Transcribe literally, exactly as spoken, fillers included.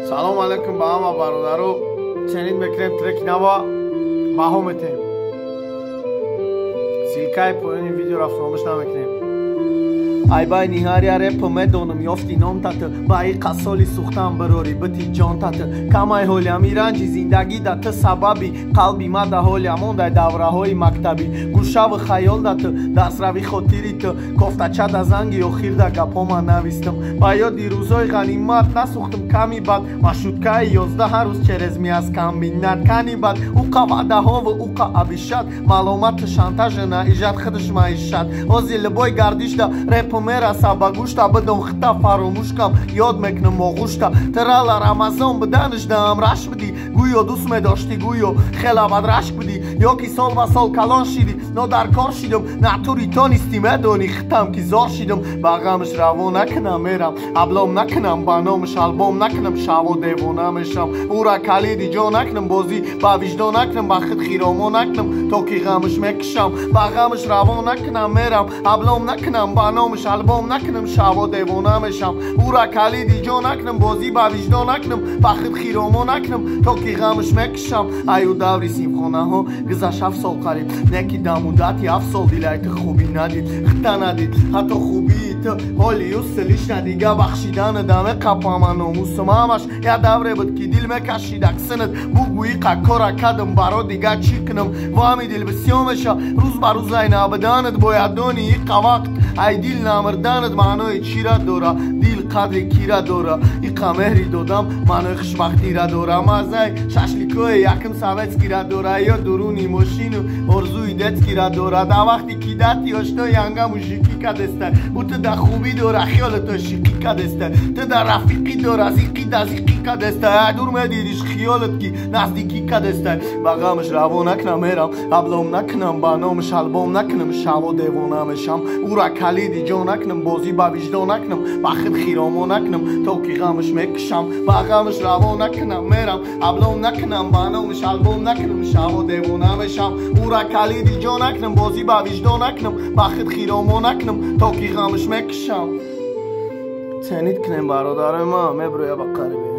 سلام علیکم با همه برادرو. چنین میکنیم ترک نوا باهم میتیم سیلکای پایین ویدیو را فراموش نمیکنیم. ای بای نیهاریا رپ میدونم یافتی نام تات بای قصالی سوختم براری بتی جان تات کمای هولیا میرنجی زندگی دات سببی قلبی ما ده هولیا مونده دوره های مکتبی گوشه و خیال دات دست روی خاطری تو گفته چه ده زنگی و خیر ده گپا من نویستم با یادی روزای غنیمت نسوختم کمی بد مشودکه یازده هر روز چرزمی از کم بینت کنی بد او قواده ها و او قعبی شد معلومات شانتاژ نه ایجاد خودش معیشت آزی لبای گردش ده رپ میرسه به گوشتا بدون خطا فراموش کم یاد میکنم آغوشتا ترالا رمضان بدنش دم رش بدی گویا دوست میداشتی گویا خیلی بد رشک بدی یا که سال و سال کلان شدی نه در کار شدم نه توری تا نیستی میدونی خطم که زار شدم با غمش روان نکنم میرم ابلام نکنم با نامش البوم نکنم شب و دیوانه میشم او را کلیدی جا نکنم بازی با وجدان نکنم با خود خیراما نکنم تا که غمش میکشم با غمش روان نکنم میرم ابلام نکنم با نامش البوم نکنم شب و دیوانه میشم او را کلیدی جا نکنم بازی با وجدان نکنم با خود خیراما نکنم تا که غمش میکشم ایو دوری سیمخانه ها گذشت هفت سال قریب نکی دمودتی هفت سال دیلایت خوبی ندید خطا ندید حتی خوبی تو حالی و سلیش ندیگه بخشیدن دمه قپام ناموسم همش یه دوره بود که دیل میکشید اکسنت بگویی قکارا کدم برا دیگه چی کنم و همی دیل بسیار میشه روز بر روز این آبدانت باید دانی ای قوقت ای دیل نامردانت معنای چی را داره دیل قدر کی را داره ای قمهری دادم معنای خوشبختی را داره مزای ششلیکوی یکم سویتسکی را داره یا درونی ماشین و ارزوی دتسکی را داره در وقتی که دتی هاشتا ینگه موشیکی کدسته و تو در خوبی داره خیال تو شیقی کدسته تو در رفیقی داره زیقی دزیقی کدسته دور میدیدیش خیالت که نزدیکی کدسته با غمش روان نکنم میرم ابلام نکنم با نامش البوم نکنم شب و دیوانه میشم او را کلیدی جا نکنم بازی با وجدان نکنم با خود خیراما نکنم تا که غمش میکشم با غمش روان نکنم میرم ابلام نکنم با نامش البوم نکنم شب و دیوانه میشم او را کلیدی جا نکنم بازی با وجدان نکنم با خود خیراما نکنم تا که غمش میکشم. تنید کنیم برادر ما میبروی با قریبی